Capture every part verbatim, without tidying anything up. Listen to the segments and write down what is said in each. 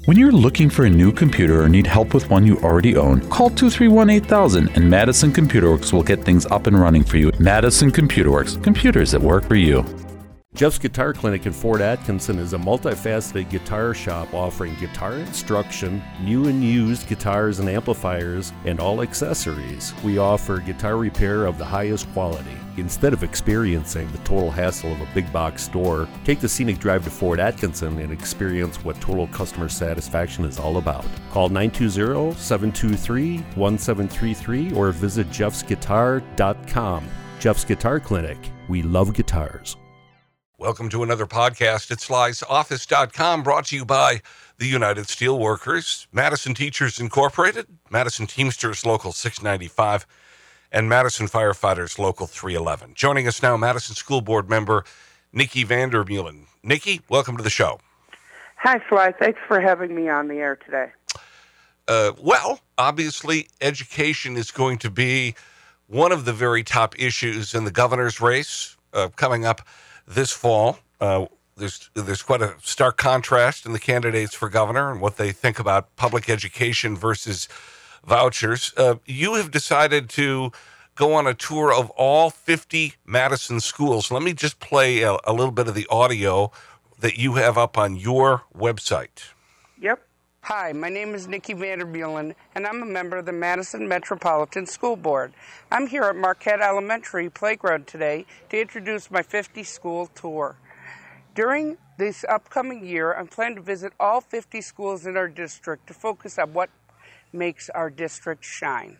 When you're looking for a new computer or need help with one you already own, call two three one, eight thousand and Madison Computer Works will get things up and running for you. Madison Computer Works, computers that work for you. Jeff's Guitar Clinic in Fort Atkinson is a multifaceted guitar shop offering guitar instruction, new and used guitars and amplifiers, and all accessories. We offer guitar repair of the highest quality. Instead of experiencing the total hassle of a big box store, take the scenic drive to Fort Atkinson and experience what total customer satisfaction is all about. Call nine two zero, seven two three, one seven three three or visit jeffs guitar dot com. Jeff's Guitar Clinic. We love guitars. Welcome to another podcast at slice office dot com, brought to you by the United Steelworkers, Madison Teachers Incorporated, Madison Teamsters Local six ninety-five, and Madison Firefighters Local three eleven. Joining us now, Madison School Board member Nikki Vandermeulen. Nikki, welcome to the show. Hi, Sly. Thanks for having me on the air today. Uh, well, obviously, education is going to be one of the very top issues in the governor's race uh, coming up this fall. Uh, there's there's quite a stark contrast in the candidates for governor and what they think about public education versus vouchers. Uh, you have decided to go on a tour of all fifty Madison schools. Let me just play a, a little bit of the audio that you have up on your website. Yep. Hi, my name is Nikki Vandermeulen, and I'm a member of the Madison Metropolitan School Board. I'm here at Marquette Elementary Playground today to introduce my fifty school tour. During this upcoming year, I'm planning to visit all fifty schools in our district to focus on what makes our district shine.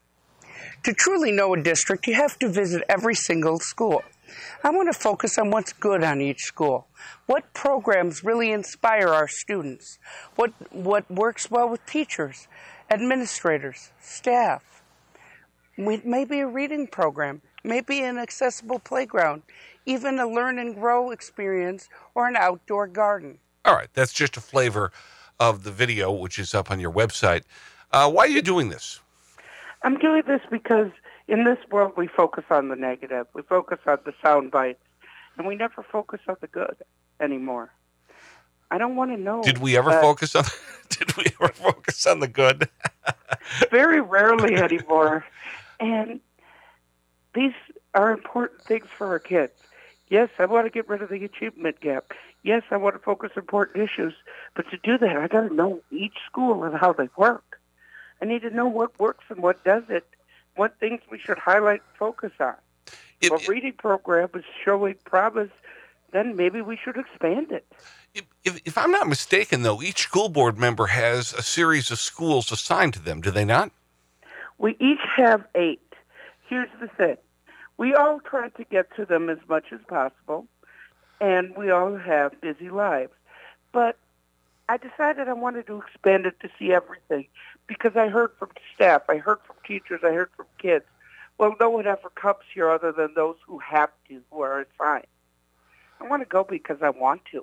To truly know a district, you have to visit every single school. I want to focus on what's good on each school. What programs really inspire our students? What, what works well with teachers, administrators, staff? Maybe a reading program, maybe an accessible playground, even a learn and grow experience or an outdoor garden. All right, that's just a flavor of the video, which is up on your website. Uh, why are you doing this? I'm doing this because in this world we focus on the negative. We focus on the sound bites, and we never focus on the good anymore. I don't want to know. Did we ever uh, focus on? Did we ever focus on the good? Very rarely anymore. And these are important things for our kids. Yes, I want to get rid of the achievement gap. Yes, I want to focus on important issues. But to do that, I got to know each school and how they work. I need to know what works and what doesn't, what things we should highlight and focus on. If a reading program is showing promise, then maybe we should expand it. If, if, if I'm not mistaken, though, each school board member has a series of schools assigned to them, do they not? We each have eight. Here's the thing. We all try to get to them as much as possible, and we all have busy lives. But I decided I wanted to expand it to see everything because I heard from staff, I heard from teachers, I heard from kids. Well, no one ever comes here other than those who have to, who are assigned. I want to go because I want to.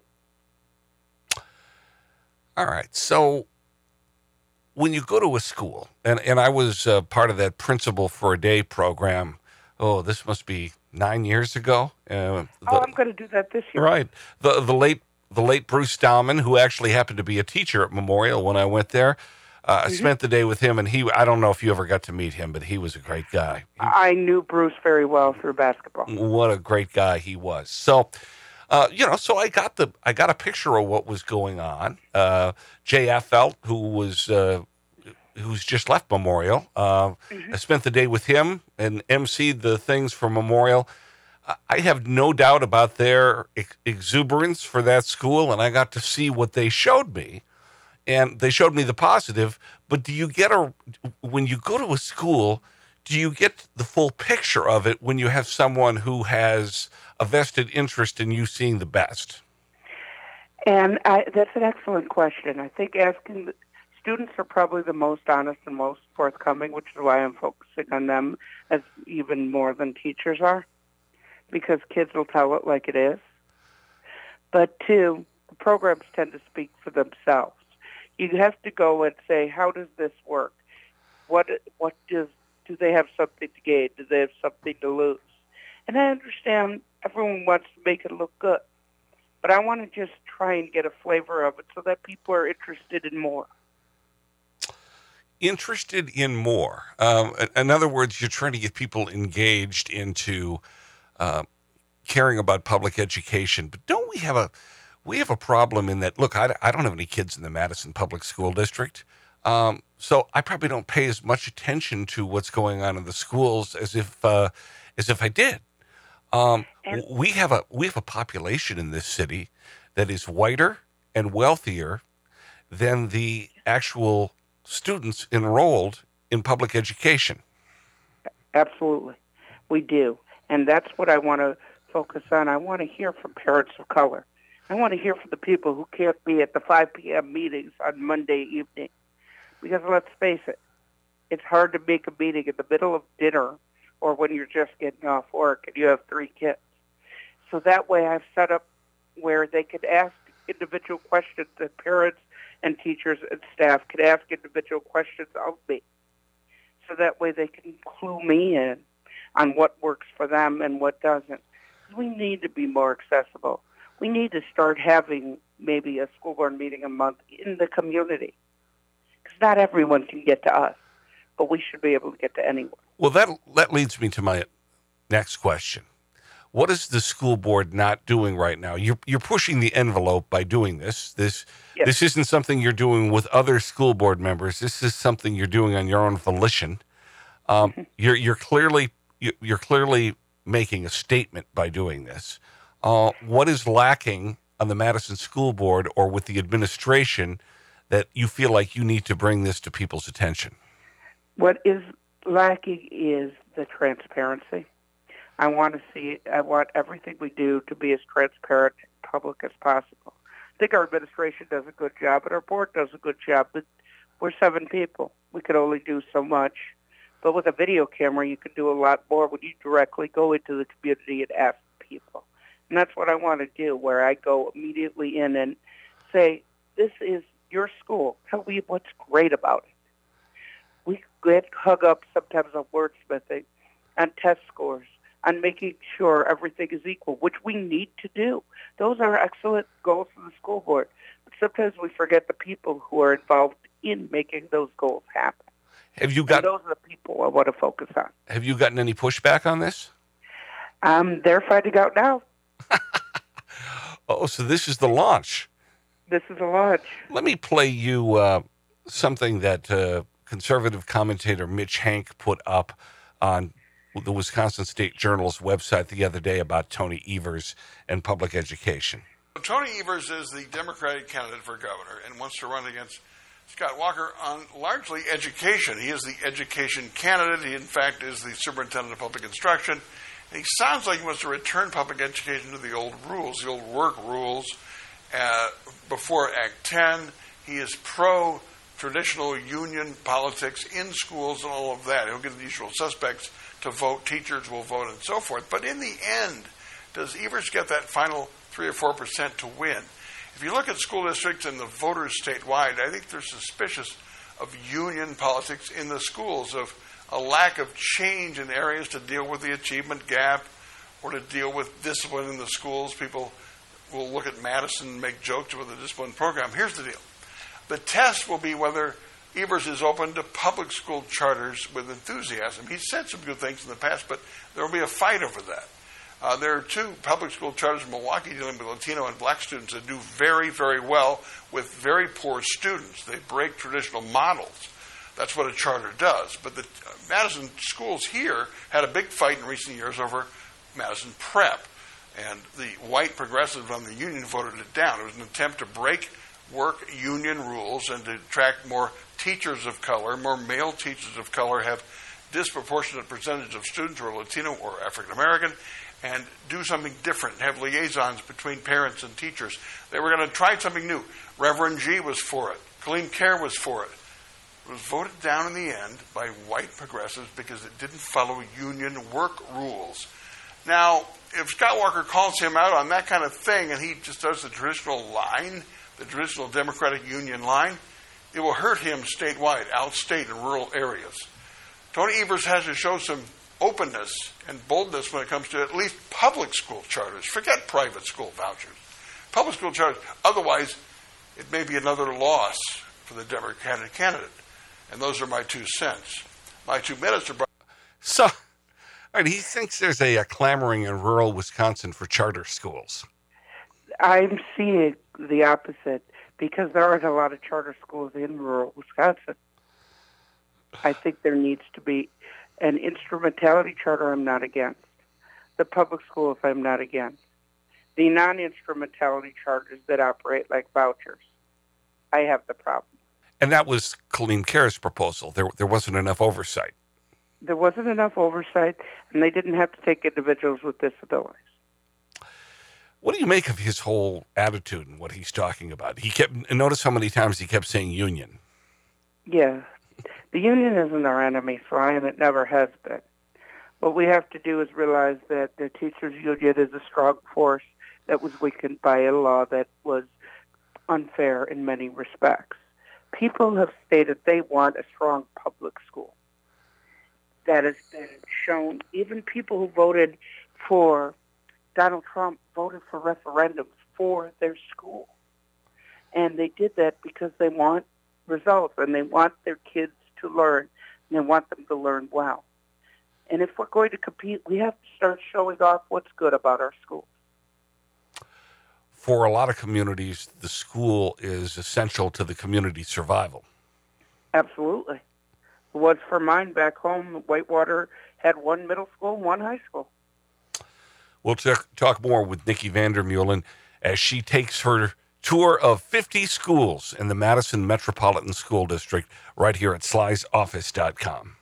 All right. So when you go to a school, and, and I was uh, part of that Principal for a Day program, oh, this must be nine years ago. Uh, the, oh, I'm going to do that this year. Right. The, the late the late Bruce Dahman, who actually happened to be a teacher at Memorial when I went there, uh, mm-hmm. I spent the day with him, and he, I don't know if you ever got to meet him, but he was a great guy. He, I knew Bruce very well through basketball. What a great guy he was. So, uh, you know, so I got the I got a picture of what was going on. Uh, Jay Affelt, who was uh, who's just left Memorial, uh, mm-hmm. I spent the day with him and emceed the things for Memorial. I have no doubt about their ex- exuberance for that school, and I got to see what they showed me, and they showed me the positive. But do you get a when you go to a school, do you get the full picture of it when you have someone who has a vested interest in you seeing the best? And I, that's an excellent question. I think asking the, students are probably the most honest and most forthcoming, which is why I'm focusing on them as even more than teachers are, because kids will tell it like it is. But two, the programs tend to speak for themselves. You have to go and say, how does this work? What what does do they have something to gain? Do they have something to lose? And I understand everyone wants to make it look good. but I want to just try and get a flavor of it so that people are interested in more. Interested in more. Um, in other words, you're trying to get people engaged into uh, caring about public education. But don't we have a we have a problem in that? Look, I, I don't have any kids in the Madison Public School District, um, so I probably don't pay as much attention to what's going on in the schools as if uh, as if I did. Um, we have a we have a population in this city that is whiter and wealthier than the actual students enrolled in public education. Absolutely. We do. And that's what I want to focus on. I want to hear from parents of color. I want to hear from the people who can't be at the five p.m. meetings on Monday evening. Because let's face it, it's hard to make a meeting in the middle of dinner or when you're just getting off work and you have three kids. So that way I've set up where they could ask individual questions that parents and teachers and staff could ask individual questions of me. So that way they can clue me in on what works for them and what doesn't. We need to be more accessible. We need to start having maybe a school board meeting a month in the community. Because not everyone can get to us, but we should be able to get to anyone. Well, that that leads me to my next question. What is the school board not doing right now? You're you're pushing the envelope by doing this. This Yes. This isn't something you're doing with other school board members. This is something you're doing on your own volition. Um, mm-hmm. You're you're clearly you're clearly making a statement by doing this. Uh, what is lacking on the Madison School Board or with the administration that you feel like you need to bring this to people's attention? What is lacking is the transparency. I want to see, I want everything we do to be as transparent and public as possible. I think our administration does a good job, and our board does a good job, but we're seven people. We could only do so much. But with a video camera, you can do a lot more when you directly go into the community and ask people. And that's what I want to do, where I go immediately in and say, this is your school. Tell me what's great about it. We get hung up sometimes on wordsmithing, on test scores, on making sure everything is equal, which we need to do. Those are excellent goals for the school board. But sometimes we forget the people who are involved in making those goals happen. Have you got? And those are the people I want to focus on. Have you gotten any pushback on this? Um, they're finding out now. Oh, so this is the launch. This is a launch. Let me play you uh, something that uh, conservative commentator Mitch Hank put up on the Wisconsin State Journal's website the other day about Tony Evers and public education. Tony Evers is the Democratic candidate for governor and wants to run against Scott Walker on largely education. He is the education candidate. He, in fact, is the superintendent of public instruction. And he sounds like he wants to return public education to the old rules, the old work rules uh, before Act ten. He is pro-traditional union politics in schools and all of that. He'll get the usual suspects to vote. Teachers will vote and so forth. But in the end, does Evers get that final three or four percent to win? If you look at school districts and the voters statewide, I think they're suspicious of union politics in the schools, of a lack of change in areas to deal with the achievement gap or to deal with discipline in the schools. People will look at Madison and make jokes about the discipline program. Here's the deal. The test will be whether Evers is open to public school charters with enthusiasm. He's said some good things in the past, but there will be a fight over that. Uh, there are two public school charters in Milwaukee dealing with Latino and black students that do very, very well with very poor students. They break traditional models. That's what a charter does. But the uh, Madison schools here had a big fight in recent years over Madison Prep. And the white progressives on the union voted it down. It was an attempt to break work union rules and to attract more teachers of color. More male teachers of color have disproportionate percentage of students who are Latino or African American, and do something different, have liaisons between parents and teachers. They were going to try something new. Reverend G was for it. Kaleem Kerr was for it. It was voted down in the end by white progressives because it didn't follow union work rules. Now, if Scott Walker calls him out on that kind of thing and he just does the traditional line, the traditional Democratic Union line, it will hurt him statewide, outstate in rural areas. Tony Evers has to show some openness and boldness when it comes to at least public school charters. Forget private school vouchers. public school charters. Otherwise, it may be another loss for the Democratic candidate. And those are my two cents. My two minutes are... So, all right, he thinks there's a, a clamoring in rural Wisconsin for charter schools. I'm seeing the opposite because there aren't a lot of charter schools in rural Wisconsin. I think there needs to be an instrumentality charter I'm not against. The public schools I'm not against. The non-instrumentality charters that operate like vouchers, I have the problem. And that was Colleen Kerr's proposal. There, there wasn't enough oversight. There wasn't enough oversight, and they didn't have to take individuals with disabilities. What do you make of his whole attitude and what he's talking about? He kept, notice how many times he kept saying union. Yeah. The union isn't our enemy, Sly, and it never has been. What we have to do is realize that the teachers' union is a strong force that was weakened by a law that was unfair in many respects. People have stated they want a strong public school. That has been shown. Even people who voted for Donald Trump voted for referendums for their school. And they did that because they want results and they want their kids to learn and they want them to learn well. And if we're going to compete, we have to start showing off what's good about our schools. For a lot of communities, the school is essential to the community's survival. Absolutely. It was for mine back home. Whitewater had one middle school and one high school. We'll t- talk more with Nikki Vandermeulen as she takes her tour of fifty schools in the Madison Metropolitan School District right here at slys office dot com.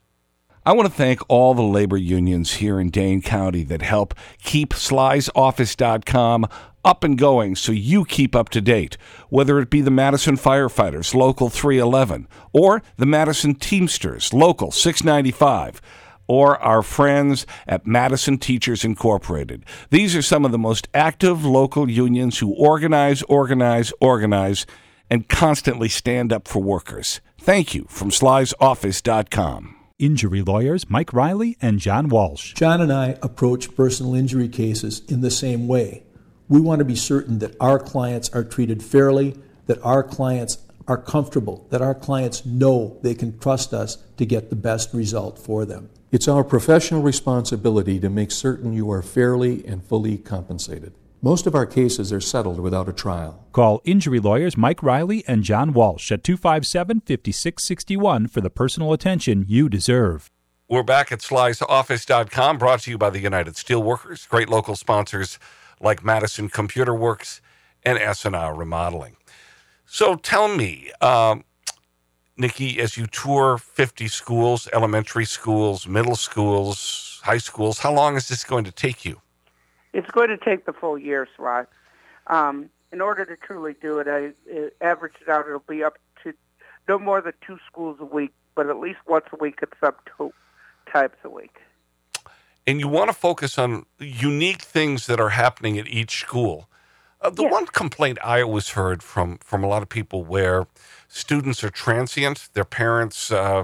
I want to thank all the labor unions here in Dane County that help keep slys office dot com up and going so you keep up to date, whether it be the Madison Firefighters, Local three eleven, or the Madison Teamsters, Local six ninety-five, or our friends at Madison Teachers Incorporated. These are some of the most active local unions who organize, organize, organize, and constantly stand up for workers. Thank you from slys office dot com. Injury lawyers Mike Riley and John Walsh. John and I approach personal injury cases in the same way. We want to be certain that our clients are treated fairly, that our clients are comfortable, that our clients know they can trust us to get the best result for them. It's our professional responsibility to make certain you are fairly and fully compensated. Most of our cases are settled without a trial. Call injury lawyers Mike Riley and John Walsh at two five seven, five six six one for the personal attention you deserve. We're back at slys office dot com, brought to you by the United Steelworkers, great local sponsors like Madison Computer Works and S and R Remodeling. So tell me, um, Nikki, as you tour fifty schools, elementary schools, middle schools, high schools, how long is this going to take you? It's going to take the full year, Sly. Um, in order to truly do it, I uh, average it out. It'll be up to no more than two schools a week, but at least once a week at some two times a week. And you want to focus on unique things that are happening at each school. Uh, the Yeah. one complaint I always heard from, from a lot of people where students are transient, their parents uh,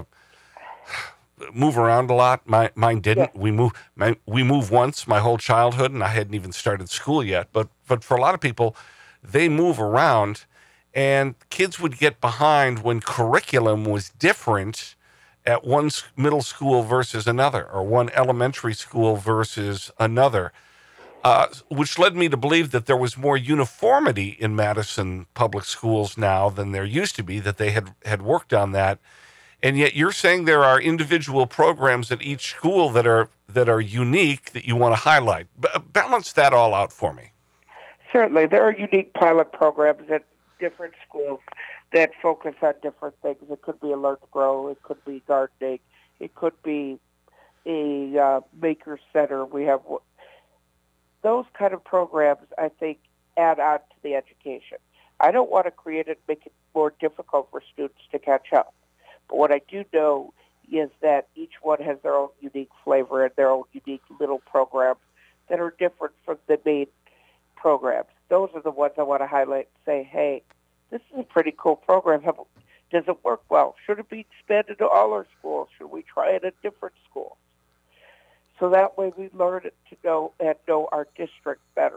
move around a lot. My, mine didn't. Yeah. We move my, we moved once my whole childhood, and I hadn't even started school yet. But but for a lot of people, they move around, and kids would get behind when curriculum was different at one s- middle school versus another, or one elementary school versus another, uh, which led me to believe that there was more uniformity in Madison public schools now than there used to be, that they had, had worked on that. And yet you're saying there are individual programs at each school that are that are unique that you want to highlight. B- balance that all out for me. Certainly. There are unique pilot programs at different schools that focus on different things. It could be a Learn to Grow. It could be gardening. It could be a uh, maker center. We have those kind of programs, I think, add on to the education. I don't want to create it, make it more difficult for students to catch up. But what I do know is that each one has their own unique flavor and their own unique little programs that are different from the main programs. Those are the ones I want to highlight and say, hey, this is a pretty cool program. Have, does it work well? Should it be expanded to all our schools? Should we try it at different schools? So that way we learn to know and know our district better,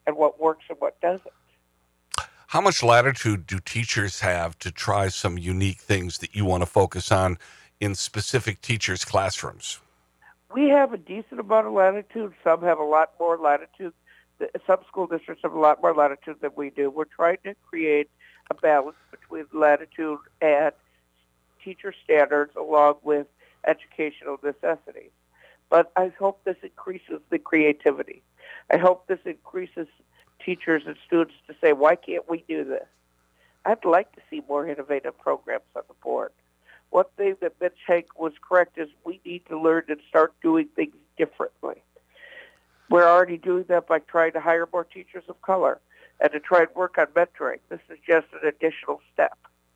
and what works and what doesn't. How much latitude do teachers have to try some unique things that you want to focus on in specific teachers' classrooms? We have a decent amount of latitude. Some have a lot more latitude. Some school districts have a lot more latitude than we do. We're trying to create a balance between latitude and teacher standards along with educational necessities. But I hope this increases the creativity. I hope this increases teachers and students to say, why can't we do this? I'd like to see more innovative programs on the board. One thing that Mitch Hank was correct is we need to learn and start doing things differently. We're already doing that by trying to hire more teachers of color and to try and work on mentoring. This is just an additional step.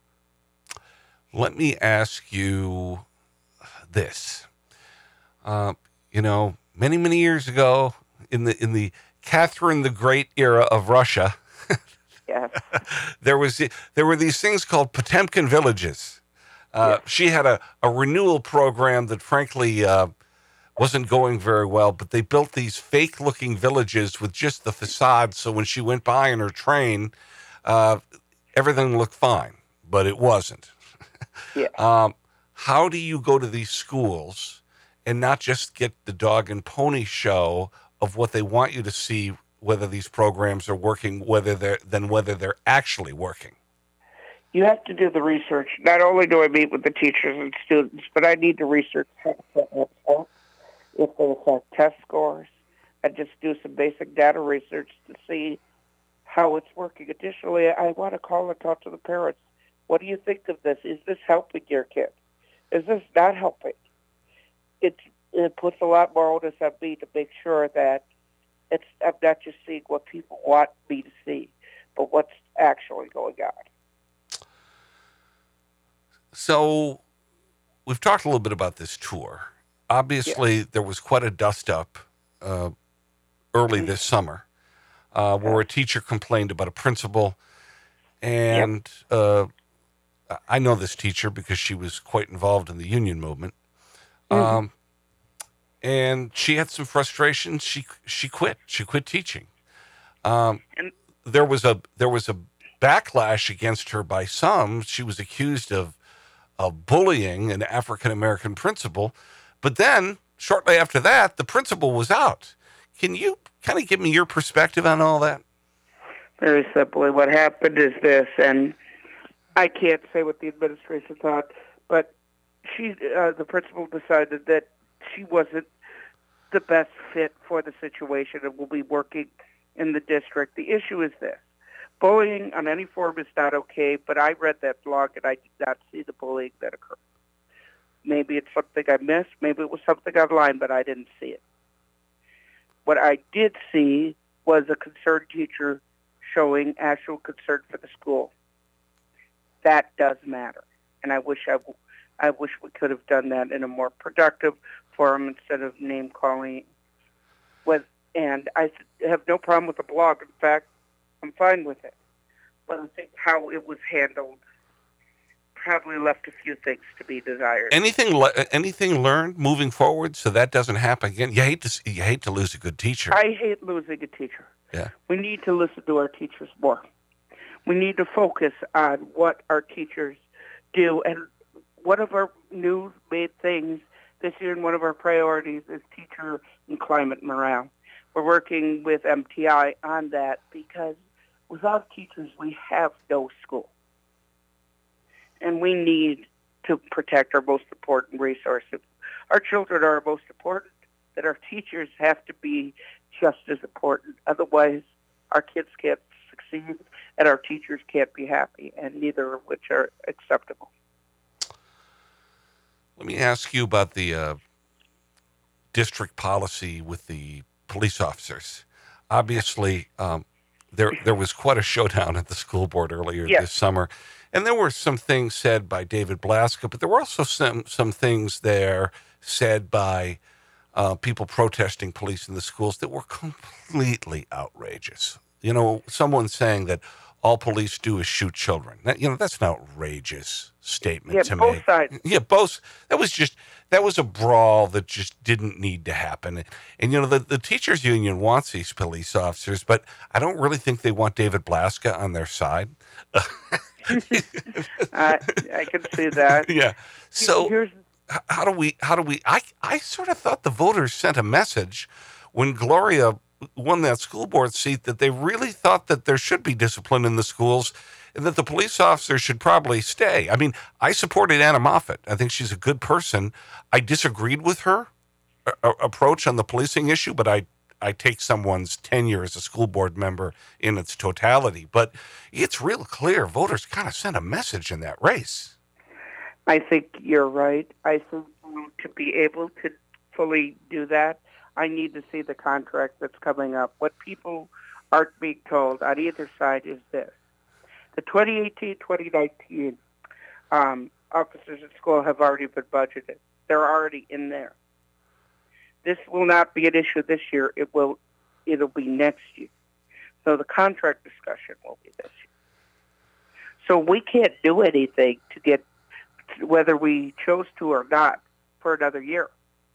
Let me ask you this. Uh, you know, many, many years ago, in the in the Catherine the Great era of Russia, yes. there was there were these things called Potemkin villages. Uh, yes. She had a, a renewal program that, frankly, uh, wasn't going very well, but they built these fake-looking villages with just the facade, so when she went by in her train, uh, everything looked fine, but it wasn't. Yeah. Um, how do you go to these schools and not just get the dog and pony show of what they want you to see, whether these programs are working, whether they're than whether they're actually working? You have to do the research. Not only do I meet with the teachers and students, but I need to research how to affect, if they affect test scores, and just do some basic data research to see how it's working. Additionally, I want to call and talk to the parents. What do you think of this? Is this helping your kid? Is this not helping? It, it puts a lot more onus on me to make sure that it's I'm not just seeing what people want me to see, but what's actually going on. So we've talked a little bit about this tour. Obviously, yeah. there was quite a dust-up uh, early this summer uh, where a teacher complained about a principal. And yep. uh, I know this teacher because she was quite involved in the union movement. Mm-hmm. Um, and she had some frustration. She she quit. She quit teaching. Um, and there was a there was a backlash against her by some. She was accused of of bullying an African-American principal. But then, shortly after that, the principal was out. Can you kind of give me your perspective on all that? Very simply, what happened is this, and I can't say what the administration thought, but she, uh, the principal decided that she wasn't the best fit for the situation and will be working in the district. The issue is this. Bullying on any form is not okay, but I read that blog and I did not see the bullying that occurred. Maybe it's something I missed. Maybe it was something online, but I didn't see it. What I did see was a concerned teacher showing actual concern for the school. That does matter, and I wish I, I wish we could have done that in a more productive forum instead of name calling. With and I have no problem with the blog. In fact, I'm fine with it. But I think how it was handled probably left a few things to be desired. Anything, anything learned moving forward so that doesn't happen again? You hate to, you hate to lose a good teacher. I hate losing a teacher. Yeah. We need to listen to our teachers more. We need to focus on what our teachers do. And one of our new made things this year, and one of our priorities is teacher and climate morale. We're working with M T I on that because without teachers, we have no school. And we need to protect our most important resource. If our children are our most important, then our teachers have to be just as important. Otherwise, our kids can't succeed and our teachers can't be happy, and neither of which are acceptable. Let me ask you about the uh, district policy with the police officers. Obviously, um, there there was quite a showdown at the school board earlier yes. this summer. And there were some things said by David Blaska, but there were also some, some things there said by uh, people protesting police in the schools that were completely outrageous. You know, someone saying that all police do is shoot children. That, you know, that's an outrageous statement Yeah, to both make. sides. Yeah, both. That was just that was a brawl that just didn't need to happen. And you know, the the teachers union wants these police officers, but I don't really think they want David Blaska on their side. I I can see that. Yeah. So Here's h- how do we? How do we? I I sort of thought the voters sent a message when Gloria won that school board seat that they really thought that there should be discipline in the schools and that the police officers should probably stay. I mean, I supported Anna Moffett. I think she's a good person. I disagreed with her uh, approach on the policing issue, but I, I take someone's tenure as a school board member in its totality. But it's real clear voters kind of sent a message in that race. I think you're right. I think to be able to fully do that, I need to see the contract that's coming up. What people aren't being told on either side is this. The twenty eighteen twenty nineteen um, officers at school have already been budgeted. They're already in there. This will not be an issue this year. It will, it'll be next year. So the contract discussion will be this year. So we can't do anything to get, whether we chose to or not, for another year.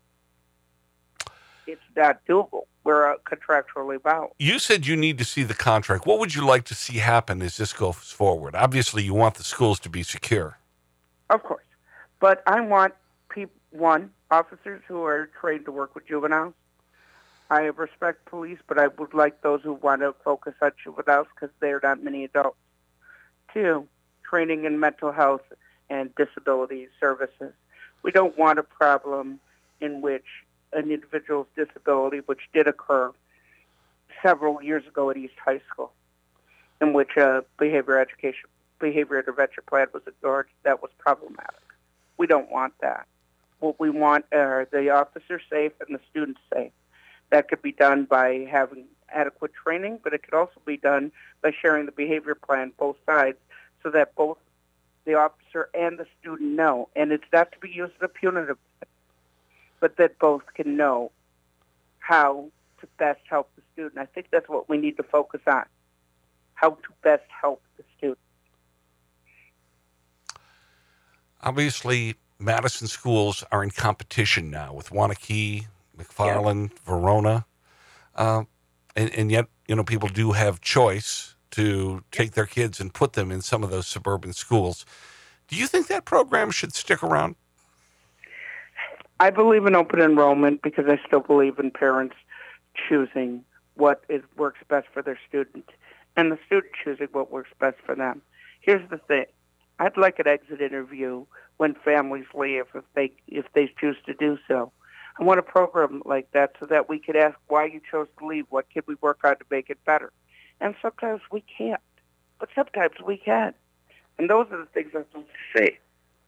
It's not doable. We're uh, contractually bound. You said you need to see the contract. What would you like to see happen as this goes forward? Obviously, you want the schools to be secure. Of course. But I want, people, one, officers who are trained to work with juveniles. I respect police, but I would like those who want to focus on juveniles because there are not many adults. Two, training in mental health and disability services. We don't want a problem in which an individual's disability, which did occur several years ago at East High School, in which a behavior education, behavior intervention plan was ignored. That was problematic. We don't want that. What we want are the officers safe and the students safe. That could be done by having adequate training, but it could also be done by sharing the behavior plan, both sides, so that both the officer and the student know. And it's not to be used as a punitive, but that both can know how to best help the student. I think that's what we need to focus on, how to best help the student. Obviously, Madison schools are in competition now with Wanakee, McFarland, yeah. Verona. Uh, and, and yet, you know, people do have choice to take their kids and put them in some of those suburban schools. Do you think that program should stick around? I believe in open enrollment because I still believe in parents choosing what is, works best for their student and the student choosing what works best for them. Here's the thing. I'd like an exit interview when families leave if they if they choose to do so. I want a program like that so that we could ask why you chose to leave, what can we work on to make it better. And sometimes we can't, but sometimes we can. And those are the things I want to say.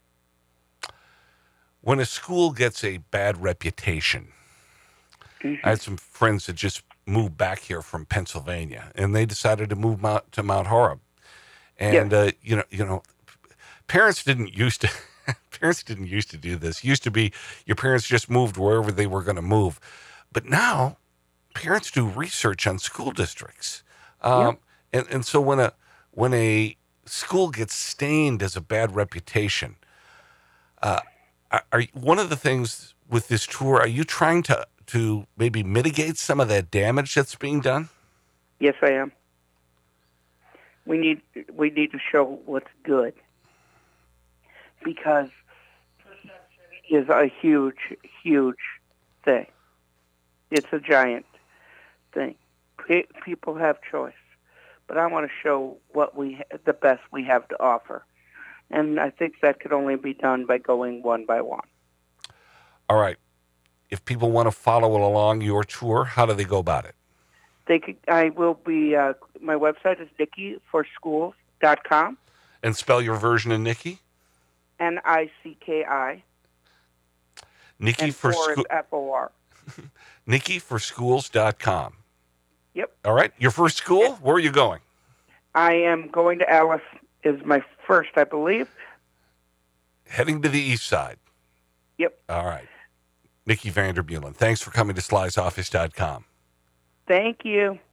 When a school gets a bad reputation, mm-hmm. I had some friends that just moved back here from Pennsylvania, and they decided to move Mount, to Mount Horeb. And, yeah. uh, you know, you know, parents didn't used to... Parents didn't used to do this. It used to be your parents just moved wherever they were going to move. But now parents do research on school districts. Um, yeah. and, and so when a when a school gets stained as a bad reputation, uh, are, are one of the things with this tour, are you trying to, to maybe mitigate some of that damage that's being done? Yes, I am. We need we need to show what's good. Because is a huge, huge thing. It's a giant thing. P- people have choice, but I want to show what we ha- the best we have to offer, and I think that could only be done by going one by one. All right. If people want to follow along your tour, how do they go about it? They could. I will be. Uh, my website is Nikki for schools dot com. And spell your version of Nikki. N I C K I. Nikki and for school. F O R. Nikki for schools dot com. Yep. All right. Your first school? Yep. Where are you going? I am going to Alice. Is my first, I believe. Heading to the east side. Yep. All right. Nikki Vanderbulen, thanks for coming to Sly's Office dot com. Thank you.